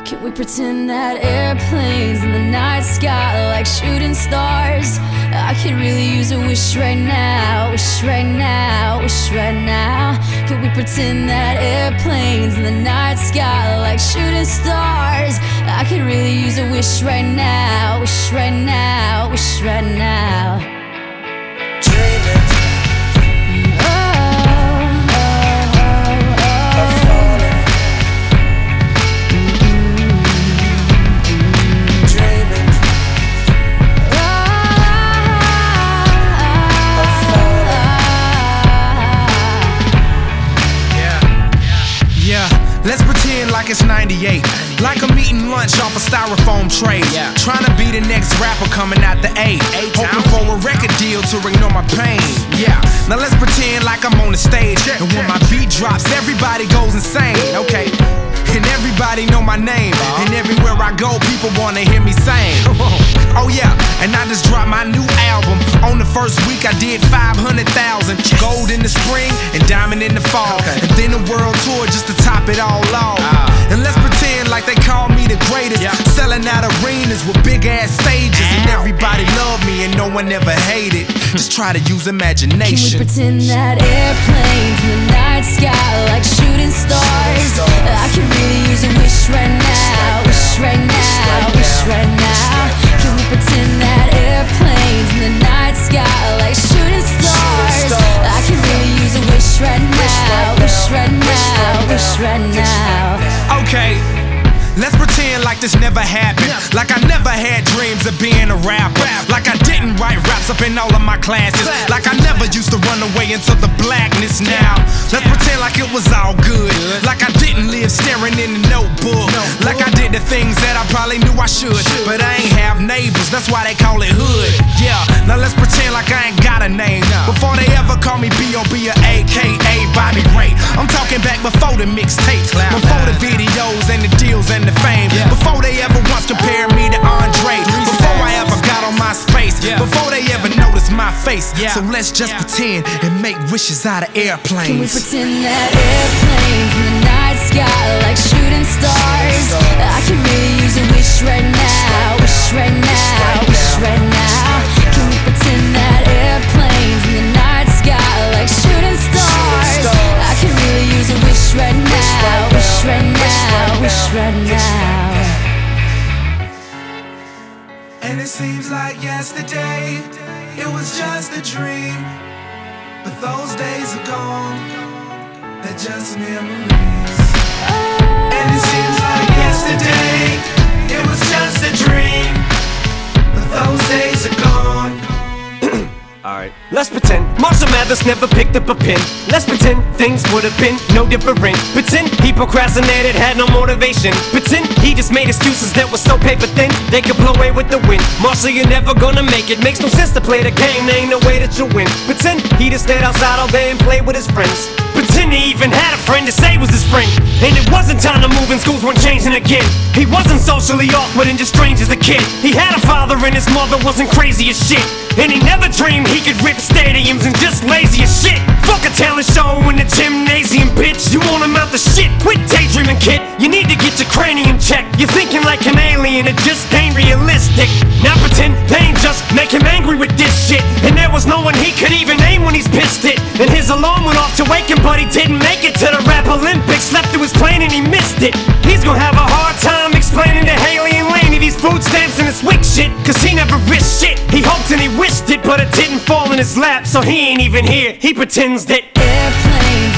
Can we pretend that airplanes in the night sky like shooting stars? I could really use a wish right now, wish right now, wish right now. Can we pretend that airplanes in the night sky like shooting stars? I could really use a wish right now, wish right now, wish right now. Dreaming. Let's pretend like it's 98, like I'm eating lunch off a styrofoam tray. Trying to be the next rapper coming out the A, hoping for a record deal to ignore my pain. Now let's pretend like I'm on the stage, and when my beat drops, everybody goes insane. Okay, and everybody know my name, and everywhere I go, people wanna hear me sing. Oh yeah, and I just dropped my new album. On the first week I did 500,000. Gold in the spring and diamond in the fall, and then a world tour just to top it all off. And let's pretend like they call me the greatest, selling out arenas with big ass stages, and everybody love me and no one ever hated. Just try to use imagination. Can we pretend that airplanes in the night sky like shooting stars? I could really use a wish right now, wish right now, wish right now. Can we pretend that airplanes in the night sky like shooting stars? I could really use a wish right now, wish right now, wish right now. Okay, let's pretend like this never happened, like I never had dreams of being a rapper, like I didn't write raps up in all of my classes, like I never used to run away into the blackness. Now let's pretend like it was all good, like I didn't live staring in the notebook, like I did the things that I probably knew I should, but I ain't have neighbors, that's why they call it hood. Now let's pretend like I ain't got a name, before they ever call me B.O.B. or A.K.A. Bobby Ray. I'm talking back before the mixtapes, before the videos and the deals and the fame, before they ever once compared me to Andre, before I ever got on my space, before they ever noticed my face. So let's just pretend and make wishes out of airplanes. Can we pretend that airplanes in the night sky like shooting stars? I could really use a wish right now, wish right now, wish right now. Can we pretend that airplanes in the night sky like shooting stars? I could really use a wish right now, wish right now, wish right now. And it seems like yesterday, it was just a dream, but those days are gone, they're just memories. And it seems like yesterday, it was just a dream, but those days are gone. Alright, let's pretend Marshall Mathers never picked up a pen. Let's pretend things would have been no different. Pretend he procrastinated, had no motivation. Pretend he just made excuses that were so paper thin they could blow away with the wind. Marshall, you're never gonna make it. Makes no sense to play the game, there ain't no way that you'll win. Pretend he just stayed outside all day and played with his friends. Pretend he even had a friend to say was his friend, and it wasn't time to move and schools weren't changing again. He wasn't socially awkward and just strange as a kid. He had a father and his mother wasn't crazy as shit, and he never dreamed he could rip stadiums and just lazy as shit. Fuck a talent show in the gymnasium, bitch. You won't amount to shit. Quit daydreaming, kid. You need to get your cranium checked. You're thinking like an alien, it just ain't realistic. Now pretend they ain't just make him angry with this shit, and there was no one he could even name when he's pissed it. And his alarm went off to wake him, but he didn't make it to the rap Olympics. Slept through his plane and he missed it. He's gonna have a hard time explaining to Haley and Laney these food stamps and this wick shit, cause he never risked shit. He hoped and he wished it, but it didn't fall in his lap, so he ain't even here. He pretends that airplanes